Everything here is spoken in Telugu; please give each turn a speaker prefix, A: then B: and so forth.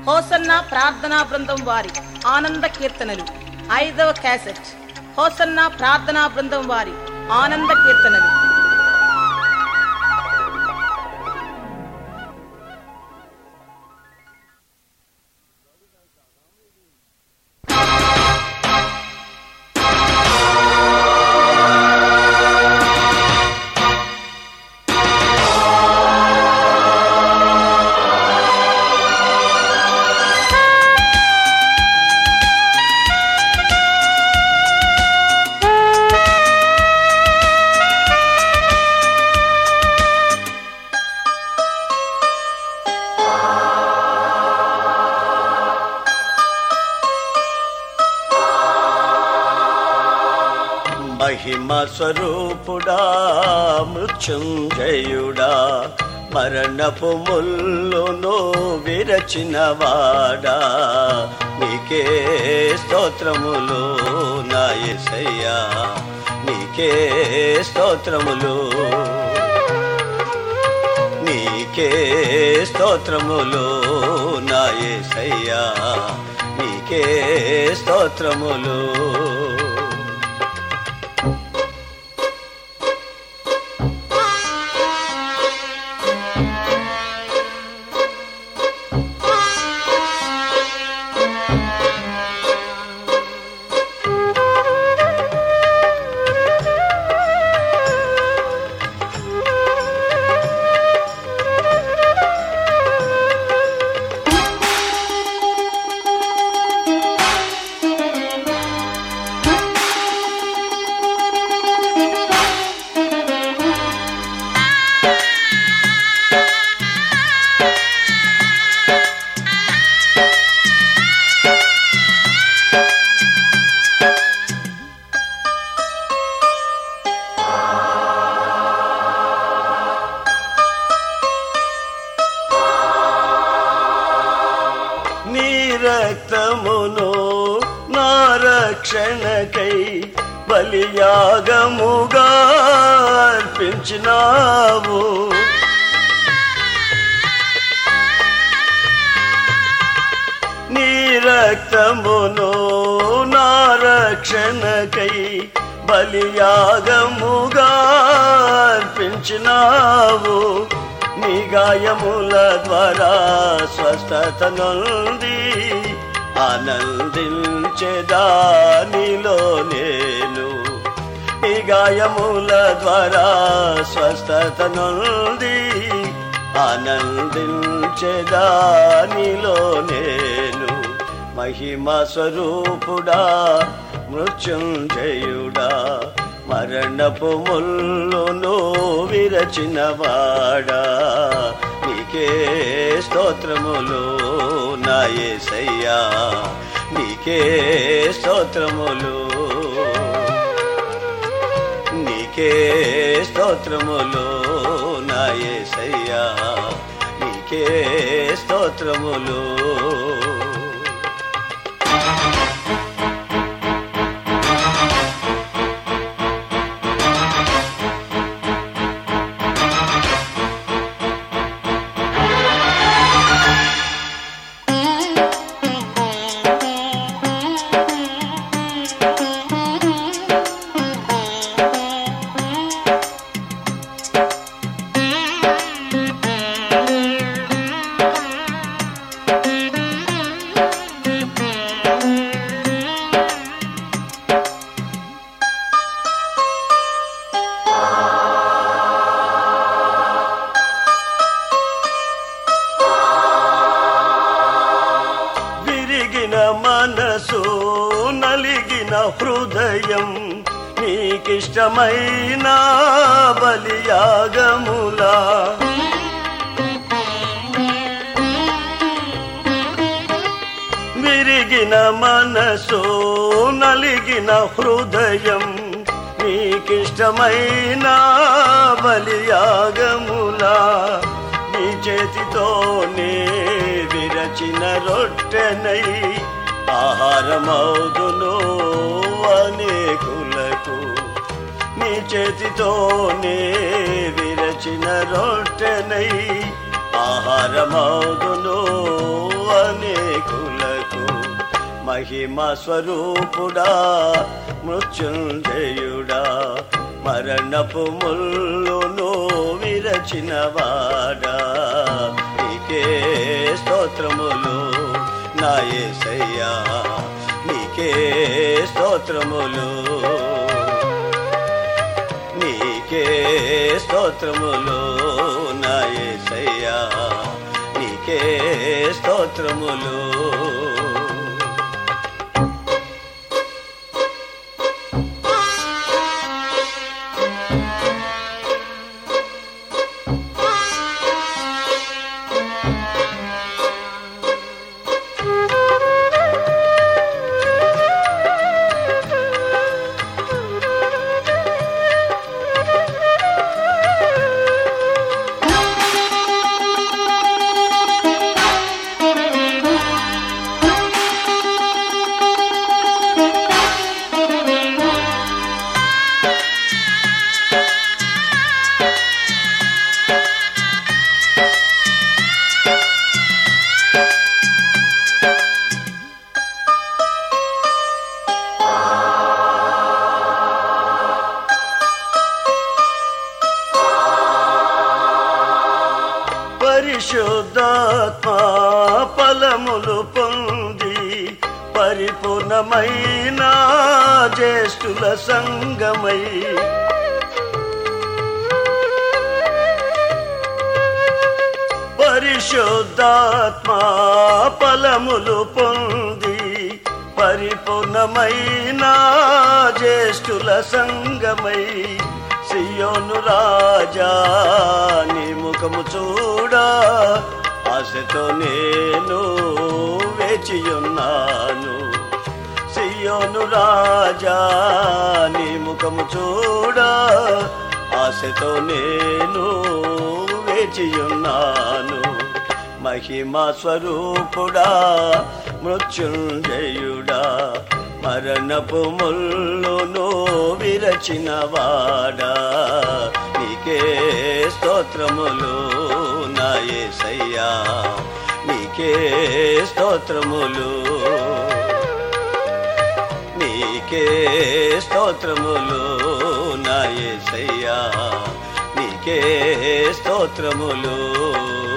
A: హోసన్న ప్రార్థనా బృందం వారి ఆనంద కీర్తనలు 5వ క్యాసెట్. హోసన్న ప్రార్థనా బృందం వారి ఆనంద కీర్తనలు.
B: మహిమ స్వరూపుడా, మృత్యుంజయుడా, మరణపు ముల్లును విరచినవాడా, నీకే స్తోత్రములు నా యేసయ్యా, నీకే స్తోత్రములు, నీకే స్తోత్రములు నా యేసయ్యా, నీకే స్తోత్రములు. రక్తమును నా రక్షణకై బలియాగముగా అర్పించినావు, నీ రక్తమును నా రక్షణకై బలియాగముగా అర్పించినావు, నీ గాయముల ద్వారా స్వస్థత నొంది ఆనందించెదా నీలో నేను, నీ గాయముల ద్వారా స్వస్థత నొంది ఆనందించెదా నీలో నేను. మహిమ స్వరూపుడా, మృత్యుంజయుడా, మరణపు ముల్లును విరచినవాడా, నీకే స్తోత్రములు నా యేసయ్యా, నీకే స్తోత్రములు, నీకే స్తోత్రములు నా యేసయ్యా, నీకే స్తోత్రములు. మనసు నలిగిన హృదయం నీకిష్టమైన బలియాగములా, విరిగిన మనసు నలిగిన హృదయం నీకిష్టమైన బలియాగములా, నీ చేతితోనే విరచిన రొట్టెనై ఆహారమౌదును అనేకులకు, నీ చేతితోనే విరచిన రొట్టెనై ఆహారమౌదును అనే మహిమ స్వరూపుడా మృత్యుంజయుడా మరణపు ముల్లును విరచినవాడా నీకే స్తోత్రములు నా యేసయ్యా నీకే స్తోత్రములు నీకే స్తోత్రములు నా యేసయ్యా నీకే స్తోత్రములు పరిశుద్ధాత్మా ఫలములు పొంది పరిపూర్ణమైన జ్యేష్ఠుల సంగమై పరిశుద్ధాత్మా ఫలములు పొంది పరిపూర్ణమైన జ్యేష్ఠుల సంగమై సియోను రాజా నీ ముఖము చూడా ఆశతో నేను వేచియున్నాను సియోను రాజా నీ ముఖము చూడా ఆశతో నేను వేచియున్నాను మహిమా స్వరూపుడా మృత్యుంజయుడా మరణపు ముల్లును విరచినవాడా నీకే స్తోత్రములు నా యేసయ్యా నీకే స్తోత్రములు నీకే స్తోత్రములు నా యేసయ్యా నీకే స్తోత్రములు